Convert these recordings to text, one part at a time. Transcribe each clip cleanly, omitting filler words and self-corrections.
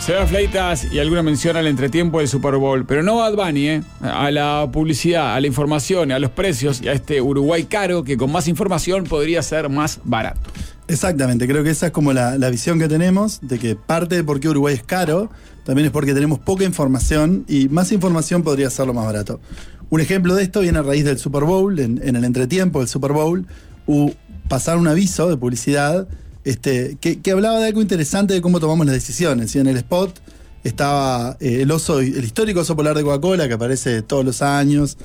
Seba Fleitas y alguna mención al entretiempo del Super Bowl, pero no Bad Bunny, a la publicidad, a la información, a los precios y a este Uruguay caro que con más información podría ser más barato. Exactamente, creo que esa es como la visión que tenemos, de que parte de por qué Uruguay es caro, también es porque tenemos poca información y más información podría hacerlo más barato. Un ejemplo de esto viene a raíz del Super Bowl, en el entretiempo del Super Bowl, pasaron un aviso de publicidad que hablaba de algo interesante de cómo tomamos las decisiones. Y en el spot estaba el histórico oso polar de Coca-Cola, que aparece todos los años,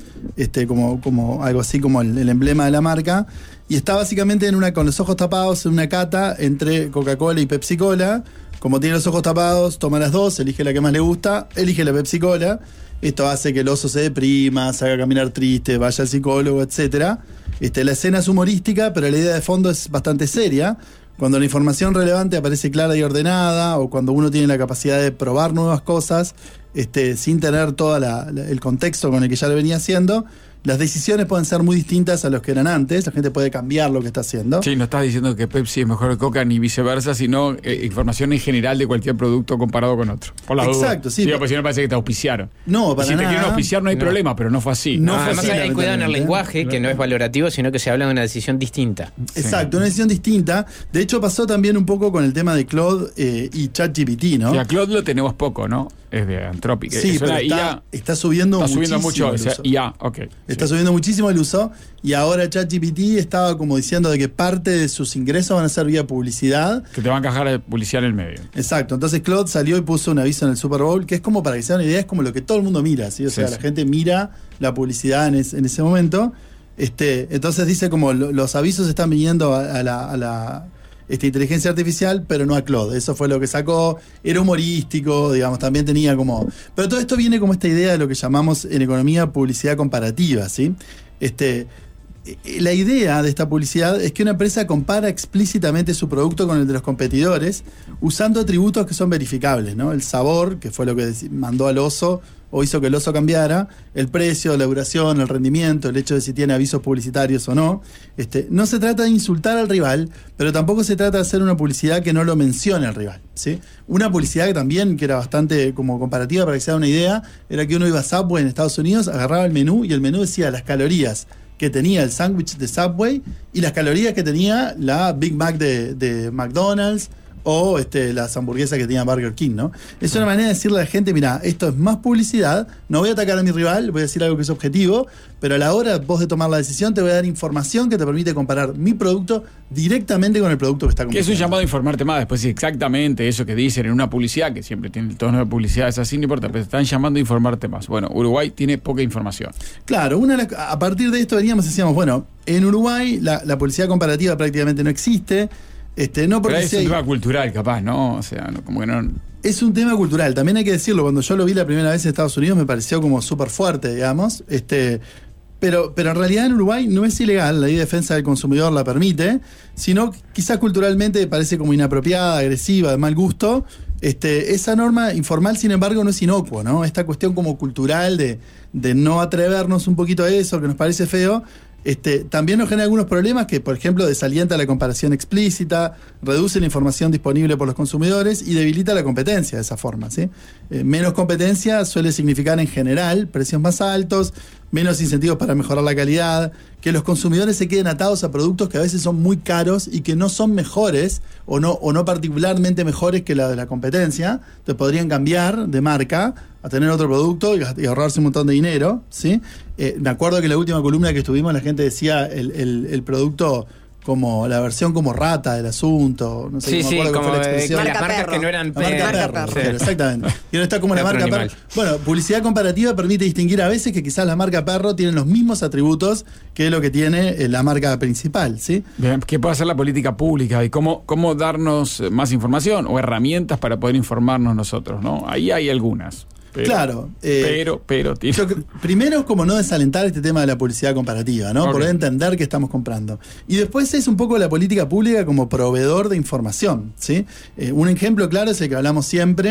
como algo así como el emblema de la marca. Y está básicamente con los ojos tapados en una cata entre Coca-Cola y Pepsi-Cola. Como tiene los ojos tapados, toma las dos, elige la que más le gusta, elige la Pepsi-Cola. Esto hace que el oso se deprima, se haga caminar triste, vaya al psicólogo, etc. La escena es humorística, pero la idea de fondo es bastante seria. Cuando la información relevante aparece clara y ordenada, o cuando uno tiene la capacidad de probar nuevas cosas, sin tener todo el contexto con el que ya lo venía haciendo, las decisiones pueden ser muy distintas a los que eran antes. La gente puede cambiar lo que está haciendo. Sí, no estás diciendo que Pepsi es mejor que Coca ni viceversa, sino información en general de cualquier producto comparado con otro. Por la Exacto, duda. sí. Porque si no parece que te auspiciaron. No, para si nada. te quieren auspiciar no hay problema, pero no fue así. Además hay cuidado en el lenguaje, que no es valorativo, sino que se habla de una decisión distinta. Exacto, una decisión distinta. De hecho, pasó también un poco con el tema de Claude y ChatGPT, ¿no? Y a Claude lo tenemos poco, ¿no? Es de Anthropic. Sí, pero está subiendo mucho. O sea, está subiendo muchísimo el uso. Y ahora ChatGPT estaba como diciendo de que parte de sus ingresos van a ser vía publicidad. Que te van a encajar publicidad en el medio. Exacto. Entonces Claude salió y puso un aviso en el Super Bowl, que es como, para que se den una idea, es como lo que todo el mundo mira, ¿sí? O sea, la gente mira la publicidad en ese momento. Entonces dice como los avisos están viniendo a la inteligencia artificial, pero no a Claude. Eso fue lo que sacó. Era humorístico, digamos, también tenía como... Pero todo esto viene como esta idea de lo que llamamos en economía publicidad comparativa, ¿sí? La idea de esta publicidad es que una empresa compara explícitamente su producto con el de los competidores usando atributos que son verificables, ¿no? El sabor, que fue lo que mandó al oso o hizo que el oso cambiara, el precio, la duración, el rendimiento, el hecho de si tiene avisos publicitarios o no. No se trata de insultar al rival, pero tampoco se trata de hacer una publicidad que no lo mencione al rival, ¿sí? Una publicidad que también, que era bastante como comparativa para que se haga una idea, era que uno iba a Subway en Estados Unidos, agarraba el menú y el menú decía las calorías que tenía el sándwich de Subway y las calorías que tenía la Big Mac de McDonald's o las hamburguesas que tenía Burger King, ¿no? Es una manera de decirle a la gente, mira, esto es más publicidad, no voy a atacar a mi rival, voy a decir algo que es objetivo, pero a la hora vos de tomar la decisión te voy a dar información que te permite comparar mi producto directamente con el producto que está comprando. Que es un llamado a informarte más, después sí, exactamente eso que dicen en una publicidad, que siempre tiene el tono de publicidad, es así, no importa, pero te están llamando a informarte más. Bueno, Uruguay tiene poca información. Claro, a partir de esto veníamos y decíamos, bueno, en Uruguay la publicidad comparativa prácticamente no existe. No porque pero es un tema cultural, capaz, ¿no? O sea, como que no... Es un tema cultural, también hay que decirlo. Cuando yo lo vi la primera vez en Estados Unidos me pareció como súper fuerte, digamos. Pero en realidad en Uruguay no es ilegal, la ley de defensa del consumidor la permite, sino quizás culturalmente parece como inapropiada, agresiva, de mal gusto. Esa norma informal, sin embargo, no es inocuo, ¿no? Esta cuestión como cultural de no atrevernos un poquito a eso, que nos parece feo, también nos genera algunos problemas que, por ejemplo, desalienta la comparación explícita, reduce la información disponible por los consumidores y debilita la competencia de esa forma, ¿sí? Menos competencia suele significar en general precios más altos, menos incentivos para mejorar la calidad, que los consumidores se queden atados a productos que a veces son muy caros y que no son mejores o no particularmente mejores que la de la competencia. Entonces podrían cambiar de marca a tener otro producto y ahorrarse un montón de dinero, ¿sí? Me acuerdo que en la última columna que estuvimos la gente decía el producto como la versión como rata del asunto, no sé, sí, me acuerdo como fue la expresión. las marcas que no eran marca perro, exactamente. Y no está como la marca perro. Bueno, publicidad comparativa permite distinguir a veces que quizás la marca perro tiene los mismos atributos que lo que tiene la marca principal, ¿sí? Bien, ¿qué puede hacer la política pública y cómo darnos más información o herramientas para poder informarnos nosotros, ¿no? Ahí hay algunas. Claro. Primero es como no desalentar este tema de la publicidad comparativa, ¿no? Poder entender qué estamos comprando. Y después es un poco la política pública como proveedor de información, ¿sí? Un ejemplo claro es el que hablamos siempre,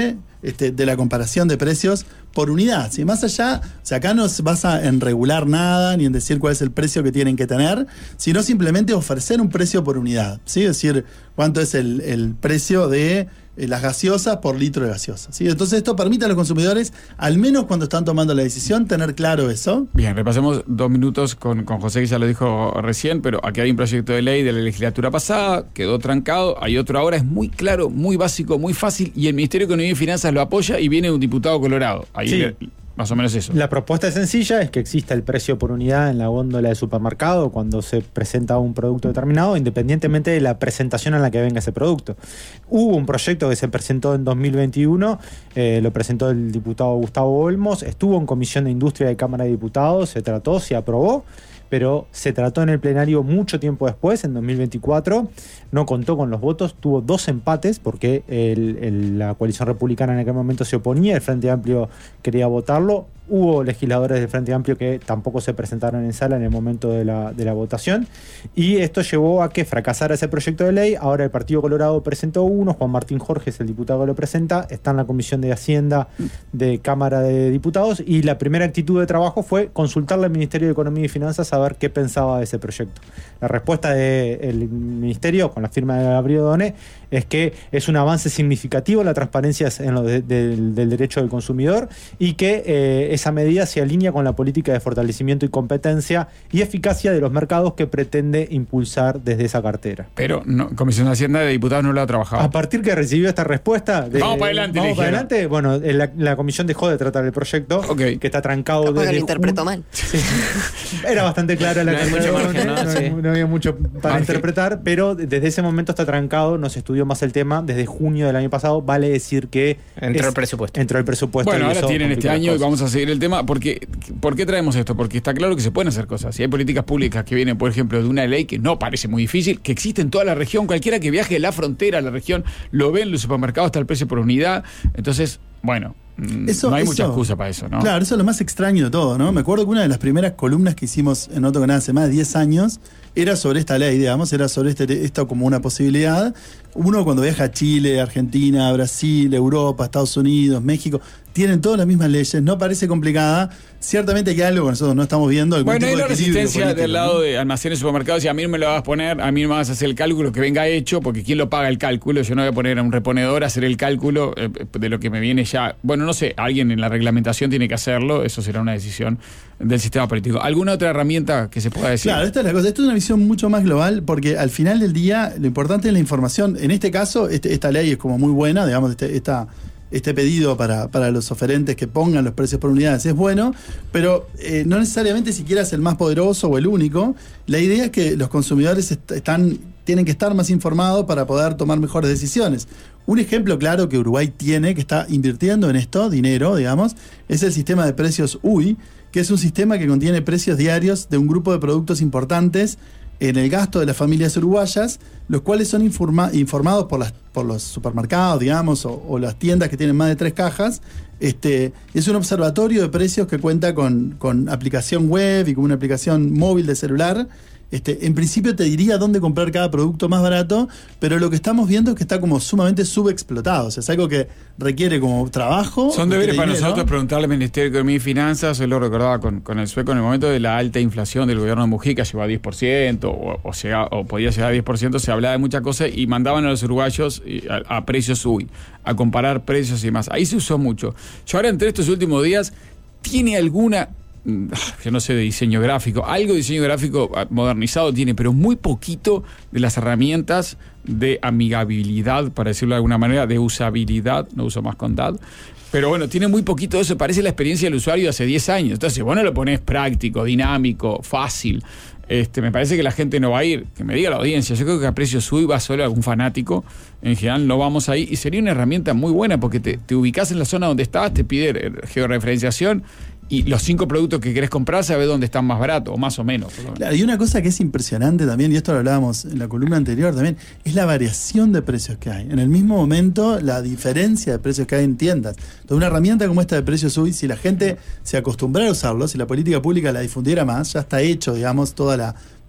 de la comparación de precios por unidad. ¿Sí? Más allá, o sea, acá no se basa en regular nada, ni en decir cuál es el precio que tienen que tener, sino simplemente ofrecer un precio por unidad. ¿Sí? Es decir, cuánto es el precio de las gaseosas por litro de gaseosa. ¿Sí? Entonces esto permite a los consumidores, al menos cuando están tomando la decisión, tener claro eso. Bien, repasemos 2 minutos con José, que ya lo dijo recién, pero aquí hay un proyecto de ley de la legislatura pasada, quedó trancado, hay otro ahora, es muy claro, muy básico, muy fácil, y el Ministerio de Economía y Finanzas lo apoya y viene un diputado colorado. Ahí sí. Más o menos eso. La propuesta es sencilla, es que exista el precio por unidad en la góndola del supermercado cuando se presenta un producto determinado, independientemente de la presentación en la que venga ese producto. Hubo un proyecto que se presentó en 2021, lo presentó el diputado Gustavo Olmos, estuvo en Comisión de Industria de Cámara de Diputados, se trató, se aprobó, pero se trató en el plenario mucho tiempo después, en 2024, no contó con los votos, tuvo 2 empates porque la coalición republicana en aquel momento se oponía, el Frente Amplio quería votarlo, hubo legisladores del Frente Amplio que tampoco se presentaron en sala en el momento de la votación, y esto llevó a que fracasara ese proyecto de ley. Ahora el Partido Colorado presentó uno, Juan Martín Jorge es el diputado que lo presenta, está en la Comisión de Hacienda de Cámara de Diputados, y la primera actitud de trabajo fue consultarle al Ministerio de Economía y Finanzas a ver qué pensaba de ese proyecto. La respuesta del Ministerio, con la firma de Gabriel Doné, es que es un avance significativo en la transparencia en lo del derecho del consumidor, y que esa medida se alinea con la política de fortalecimiento y competencia y eficacia de los mercados que pretende impulsar desde esa cartera. Pero Comisión de Hacienda de Diputados no lo ha trabajado. A partir que recibió esta respuesta... vamos para adelante. Bueno, la comisión dejó de tratar el proyecto, que está trancado... Capaz que lo interpretó mal. Sí. Era bastante clara la no había mucho para interpretar, pero desde ese momento está trancado, no se estudió más el tema, desde junio del año pasado, vale decir que... Entró el presupuesto. Bueno, ahora tienen este año y vamos a seguir el tema. ¿Por qué traemos esto? Porque está claro que se pueden hacer cosas. Si hay políticas públicas que vienen, por ejemplo, de una ley que no parece muy difícil, que existe en toda la región, cualquiera que viaje de la frontera a la región, lo ve en los supermercados, está el precio por unidad. Entonces, bueno... no hay mucha excusa para eso, ¿no? Claro, eso es lo más extraño de todo, ¿no? Me acuerdo que una de las primeras columnas que hicimos en Otro Canal hace más de 10 años era sobre esta ley, digamos, era sobre esto como una posibilidad. Uno cuando viaja a Chile, Argentina, Brasil, Europa, Estados Unidos, México, tienen todas las mismas leyes, no parece complicada. Ciertamente hay algo que nosotros no estamos viendo. Bueno, hay una resistencia político, del lado de almacenes y supermercados, y a mí no me lo vas a poner, a mí no me vas a hacer el cálculo que venga hecho, porque ¿quién lo paga el cálculo? Yo no voy a poner a un reponedor a hacer el cálculo de lo que me viene ya. Bueno, no sé, alguien en la reglamentación tiene que hacerlo, eso será una decisión del sistema político. ¿Alguna otra herramienta que se pueda decir? Claro, esta es la cosa. Esto es una visión mucho más global, porque al final del día lo importante es la información. En este caso, esta ley es como muy buena, digamos, este pedido para los oferentes que pongan los precios por unidades es bueno, pero no necesariamente siquiera es el más poderoso o el único. La idea es que los consumidores tienen que estar más informados para poder tomar mejores decisiones. Un ejemplo claro que Uruguay tiene, que está invirtiendo en esto, dinero, digamos, es el sistema de precios UI, que es un sistema que contiene precios diarios de un grupo de productos importantes en el gasto de las familias uruguayas, los cuales son informados por los supermercados, digamos, o las tiendas que tienen más de 3 cajas. Es un observatorio de precios que cuenta con aplicación web y con una aplicación móvil de celular. En principio te diría dónde comprar cada producto más barato, pero lo que estamos viendo es que está como sumamente subexplotado. O sea, es algo que requiere como trabajo. Son deberes para nosotros preguntarle al Ministerio de Economía y Finanzas. Yo lo recordaba con el sueco en el momento de la alta inflación del gobierno de Mujica, llegó a 10%, o podía llegar a 10%, se hablaba de muchas cosas y mandaban a los uruguayos a precios UI, a comparar precios y demás. Ahí se usó mucho. Yo ahora entre estos últimos días, ¿tiene alguna... yo no sé, de diseño gráfico, algo de diseño gráfico modernizado tiene, pero muy poquito de las herramientas de amigabilidad, para decirlo de alguna manera, de usabilidad, no uso más contad, pero bueno, tiene muy poquito de eso, parece la experiencia del usuario de hace 10 años, entonces si vos no lo ponés práctico, dinámico, fácil, me parece que la gente no va a ir, que me diga la audiencia, yo creo que a precios sub va solo algún fanático, en general no vamos ahí, y sería una herramienta muy buena porque te ubicás en la zona donde estás, te pide georreferenciación, y los 5 productos que querés comprar, sabés dónde están más baratos, o más o menos. Claro, y una cosa que es impresionante también, y esto lo hablábamos en la columna anterior también, es la variación de precios que hay. En el mismo momento, la diferencia de precios que hay en tiendas. Entonces, una herramienta como esta de precios UI, si la gente se acostumbrara a usarlo, si la política pública la difundiera más, ya está hecho, digamos, toda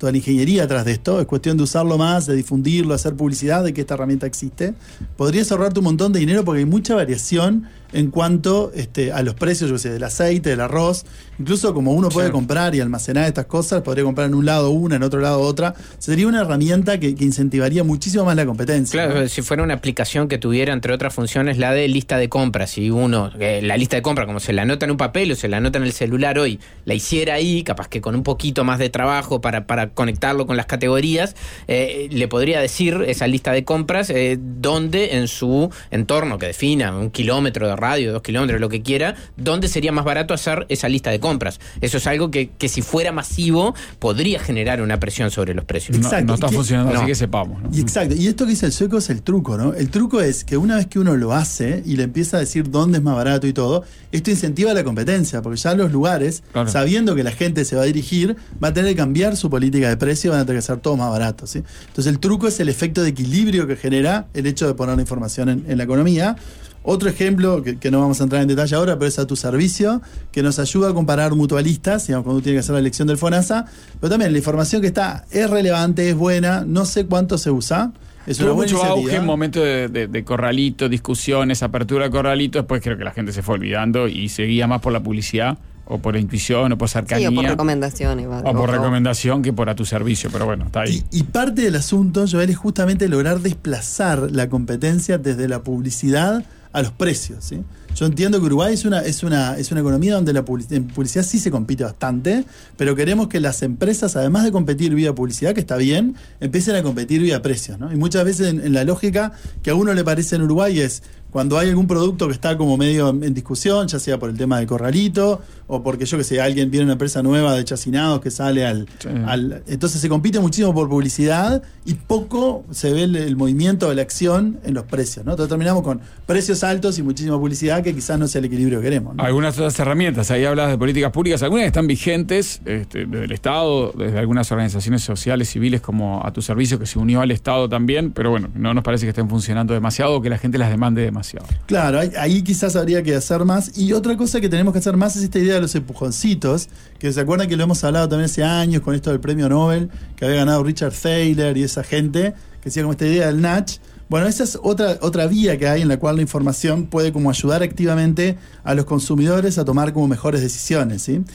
toda la ingeniería atrás de esto, es cuestión de usarlo más, de difundirlo, hacer publicidad de que esta herramienta existe, podrías ahorrarte un montón de dinero porque hay mucha variación en cuanto a los precios, yo sé, del aceite, del arroz, incluso como uno puede comprar y almacenar estas cosas, podría comprar en un lado una, en otro lado otra, sería una herramienta que incentivaría muchísimo más la competencia. Claro, ¿no? Si fuera una aplicación que tuviera, entre otras funciones, la de lista de compras, si uno, la lista de compras, como se la anota en un papel o se la anota en el celular hoy, la hiciera ahí, capaz que con un poquito más de trabajo para conectarlo con las categorías, le podría decir esa lista de compras dónde en su entorno, que defina 1 kilómetro de radio, 2 kilómetros, lo que quiera, dónde sería más barato hacer esa lista de compras. Eso es algo que si fuera masivo podría generar una presión sobre los precios. Exacto. No está funcionando, así que sepamos, ¿no? Y exacto. Y esto que dice el sueco es el truco, ¿no? El truco es que una vez que uno lo hace y le empieza a decir dónde es más barato y todo, esto incentiva la competencia, porque ya los lugares, sabiendo que la gente se va a dirigir, va a tener que cambiar su política de precio, van a tener que ser todo más barato, ¿sí? Entonces el truco es el efecto de equilibrio que genera el hecho de poner la información en la economía. Otro ejemplo, que no vamos a entrar en detalle ahora, pero es A Tu Servicio, que nos ayuda a comparar mutualistas, digamos, cuando uno tiene que hacer la elección del FONASA, pero también la información que está es relevante, es buena, no sé cuánto se usa. Es Tuvo una buena mucho iniciativa. auge en momentos de corralito, discusiones, apertura de corralito, después creo que la gente se fue olvidando y seguía más por la publicidad, o por intuición, o por cercanía. Sí, o por recomendación. O por recomendación que por A Tu Servicio, pero bueno, está ahí. Y parte del asunto, Joel, es justamente lograr desplazar la competencia desde la publicidad a los precios, ¿sí? Yo entiendo que Uruguay es una economía donde en publicidad sí se compite bastante, pero queremos que las empresas, además de competir vía publicidad, que está bien, empiecen a competir vía precios, ¿no? Y muchas veces en la lógica que a uno le parece en Uruguay es cuando hay algún producto que está como medio en discusión, ya sea por el tema del corralito o porque yo que sé, alguien viene una empresa nueva de chacinados que sale entonces se compite muchísimo por publicidad y poco se ve el movimiento de la acción en los precios, ¿no? Entonces terminamos con precios altos y muchísima publicidad que quizás no sea el equilibrio que queremos, ¿no? Algunas otras herramientas, ahí hablas de políticas públicas, algunas que están vigentes desde el Estado, desde algunas organizaciones sociales, civiles como A Tu Servicio, que se unió al Estado también, pero bueno, no nos parece que estén funcionando demasiado o que la gente las demande demasiado. Claro, ahí quizás habría que hacer más. Y otra cosa que tenemos que hacer más es esta idea de los empujoncitos, que se acuerdan que lo hemos hablado también hace años con esto del premio Nobel, que había ganado Richard Thaler y esa gente, que decía como esta idea del nudge. Bueno, esa es otra vía que hay en la cual la información puede como ayudar activamente a los consumidores a tomar como mejores decisiones, ¿sí?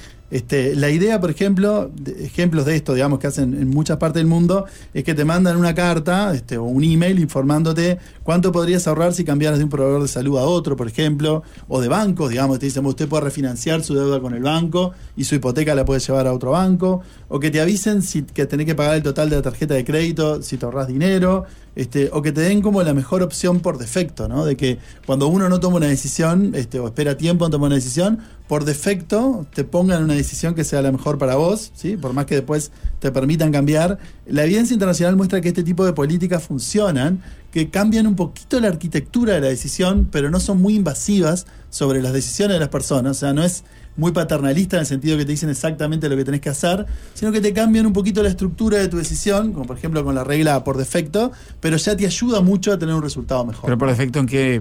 La idea, por ejemplo, ejemplos de esto, digamos, que hacen en muchas partes del mundo, es que te mandan una carta o un email informándote cuánto podrías ahorrar si cambiaras de un proveedor de salud a otro, por ejemplo, o de bancos, digamos, te dicen, usted puede refinanciar su deuda con el banco y su hipoteca la puede llevar a otro banco, o que te avisen que tenés que pagar el total de la tarjeta de crédito si te ahorras dinero, o que te den como la mejor opción por defecto, ¿no? De que cuando uno no toma una decisión, o espera tiempo en tomar una decisión, por defecto te pongan una decisión que sea la mejor para vos, ¿sí? Por más que después te permitan cambiar. La evidencia internacional muestra que este tipo de políticas funcionan, que cambian un poquito la arquitectura de la decisión, pero no son muy invasivas sobre las decisiones de las personas. O sea, no es muy paternalista en el sentido que te dicen exactamente lo que tenés que hacer, sino que te cambian un poquito la estructura de tu decisión, como por ejemplo con la regla por defecto, pero ya te ayuda mucho a tener un resultado mejor. Pero por defecto, ¿en qué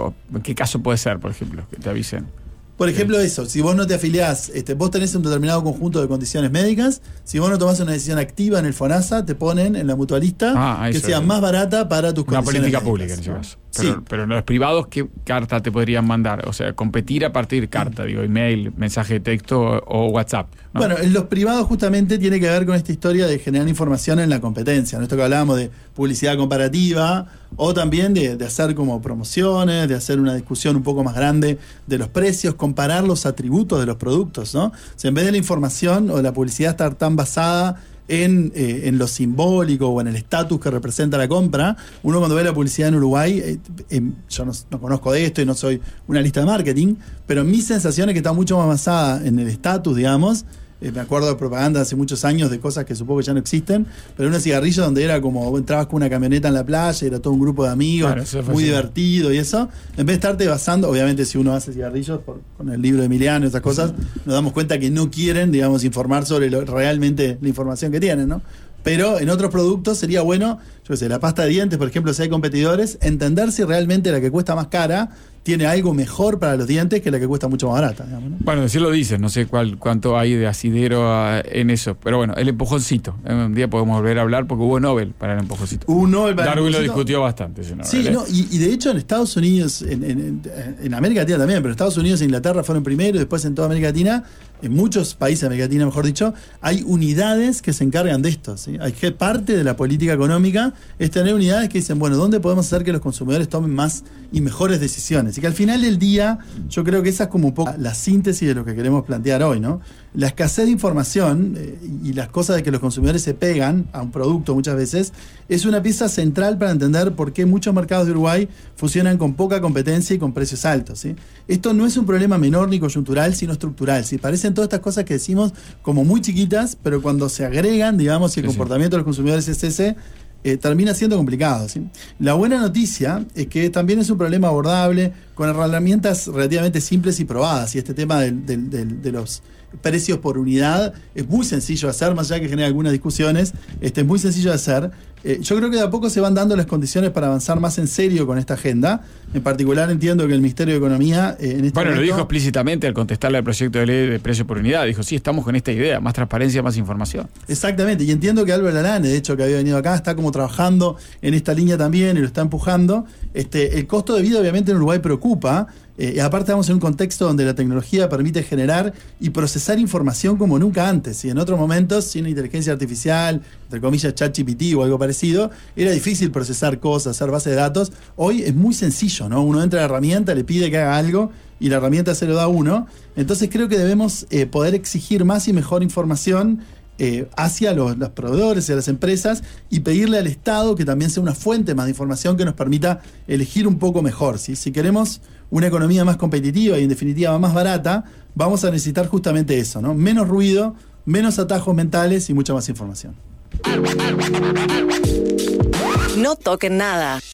caso puede ser, por ejemplo, que te avisen? Por ejemplo, eso, si vos no te afiliás, vos tenés un determinado conjunto de condiciones médicas, si vos no tomás una decisión activa en el FONASA, te ponen en la mutualista que sea más barata para tus condiciones médicas. Una política médicas, pública, en ese caso. Sí. Pero en los privados, ¿qué carta te podrían mandar? O sea, competir a partir de carta, email, mensaje de texto o WhatsApp, ¿no? Bueno, en los privados justamente tiene que ver con esta historia de generar información en la competencia, ¿no? Esto que hablábamos de publicidad comparativa, o también de hacer como promociones, de hacer una discusión un poco más grande de los precios, comparar los atributos de los productos, ¿no? O sea, en vez de la información o la publicidad estar tan basada en lo simbólico o en el estatus que representa la compra, uno cuando ve la publicidad en Uruguay, yo no conozco de esto y no soy una lista de marketing, pero mi sensación es que está mucho más basada en el estatus, digamos. Me acuerdo de propaganda hace muchos años de cosas que supongo que ya no existen, pero una cigarrillo donde era como entrabas con una camioneta en la playa y era todo un grupo de amigos, claro, muy divertido y eso, en vez de estarte basando, obviamente si uno hace cigarrillos con el libro de Emiliano y esas cosas, nos damos cuenta que no quieren, digamos, informar sobre realmente la información que tienen, ¿no? Pero en otros productos sería bueno, yo qué sé, la pasta de dientes, por ejemplo, si hay competidores, entender si realmente la que cuesta más cara tiene algo mejor para los dientes que la que cuesta mucho más barata, digamos, ¿no? Bueno, sí lo dicen, no sé cuánto hay de asidero en eso, pero bueno, el empujoncito. Un día podemos volver a hablar porque hubo Nobel para el empujoncito. Hubo un Nobel para el Darwin lo empujoncito. discutió bastante. Ese Nobel, Sí, no, y de hecho en Estados Unidos, en América Latina también, pero Estados Unidos e Inglaterra fueron primero y después en toda América Latina, en muchos países de América Latina, mejor dicho, hay unidades que se encargan de esto, ¿sí? Hay que parte de la política económica es tener unidades que dicen, bueno, ¿dónde podemos hacer que los consumidores tomen más y mejores decisiones? Y que al final del día, yo creo que esa es como un poco la síntesis de lo que queremos plantear hoy, ¿no? La escasez de información y las cosas de que los consumidores se pegan a un producto muchas veces es una pieza central para entender por qué muchos mercados de Uruguay funcionan con poca competencia y con precios altos, ¿sí? Esto no es un problema menor ni coyuntural, sino estructural, ¿sí? Parecen todas estas cosas que decimos como muy chiquitas, pero cuando se agregan, digamos, y el comportamiento de los consumidores es ese, termina siendo complicado, ¿sí? La buena noticia es que también es un problema abordable con herramientas relativamente simples y probadas, y este tema de los precios por unidad es muy sencillo de hacer, más allá que genera algunas discusiones, es muy sencillo de hacer. Yo creo que de a poco se van dando las condiciones para avanzar más en serio con esta agenda. En particular entiendo que el Ministerio de Economía en este Bueno, momento, lo dijo explícitamente al contestarle al proyecto de ley de precio por unidad. Dijo, sí, estamos con esta idea, más transparencia, más información. Exactamente, y entiendo que Álvaro Lalane, de hecho, que había venido acá, está como trabajando en esta línea también y lo está empujando. El costo de vida obviamente en Uruguay preocupa, y aparte estamos en un contexto donde la tecnología permite generar y procesar información como nunca antes, y en otros momentos, sin inteligencia artificial, entre comillas ChatGPT o algo parecido, era difícil procesar cosas, hacer bases de datos. Hoy es muy sencillo, ¿no? Uno entra a la herramienta, le pide que haga algo y la herramienta se lo da a uno. Entonces creo que debemos poder exigir más y mejor información hacia los proveedores y a las empresas, y pedirle al Estado que también sea una fuente más de información que nos permita elegir un poco mejor, ¿sí? Si queremos una economía más competitiva y en definitiva más barata, vamos a necesitar justamente eso, ¿no? Menos ruido, menos atajos mentales y mucha más información. No toquen nada.